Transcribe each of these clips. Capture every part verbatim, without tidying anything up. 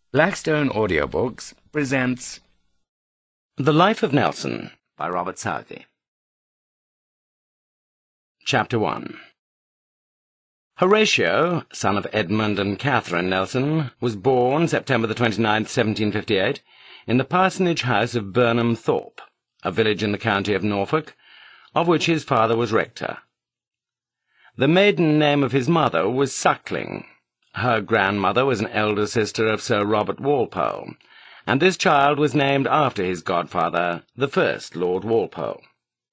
Blackstone Audiobooks presents The Life of Nelson by Robert Southey. Chapter one. Horatio, son of Edmund and Catherine Nelson, was born September the twenty-ninth, seventeen fifty-eight, in the parsonage house of Burnham Thorpe, a village in the county of Norfolk, of which his father was rector. The maiden name of his mother was Suckling. Her grandmother was an elder sister of Sir Robert Walpole, and this child was named after his godfather, the first Lord Walpole.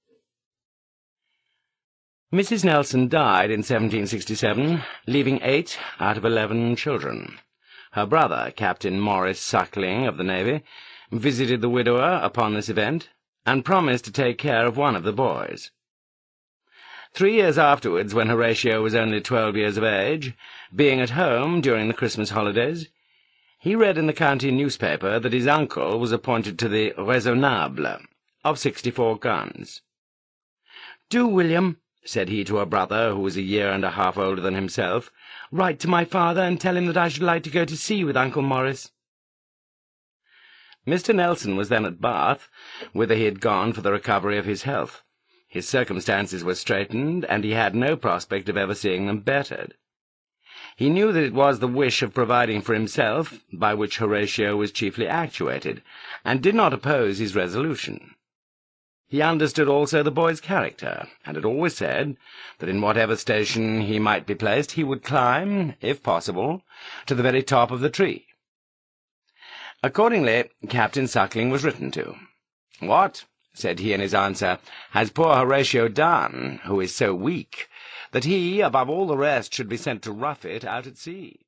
Missus Nelson died in seventeen sixty-seven, leaving eight out of eleven children. Her brother, Captain Maurice Suckling of the Navy, visited the widower upon this event, and promised to take care of one of the boys. Three years afterwards, when Horatio was only twelve years of age, being at home during the Christmas holidays, he read in the county newspaper that his uncle was appointed to the Raisonnable, of sixty-four guns. "Do, William," said he to a brother who was a year and a half older than himself, "write to my father and tell him that I should like to go to sea with Uncle Maurice." Mister Nelson was then at Bath, whither he had gone for the recovery of his health. His circumstances were straitened, and he had no prospect of ever seeing them bettered. He knew that it was the wish of providing for himself by which Horatio was chiefly actuated, and did not oppose his resolution. He understood also the boy's character, and had always said that in whatever station he might be placed he would climb, if possible, to the very top of the tree. Accordingly, Captain Suckling was written to. "What," said he in his answer, "has poor Horatio done, who is so weak, that he, above all the rest, should be sent to rough it out at sea?"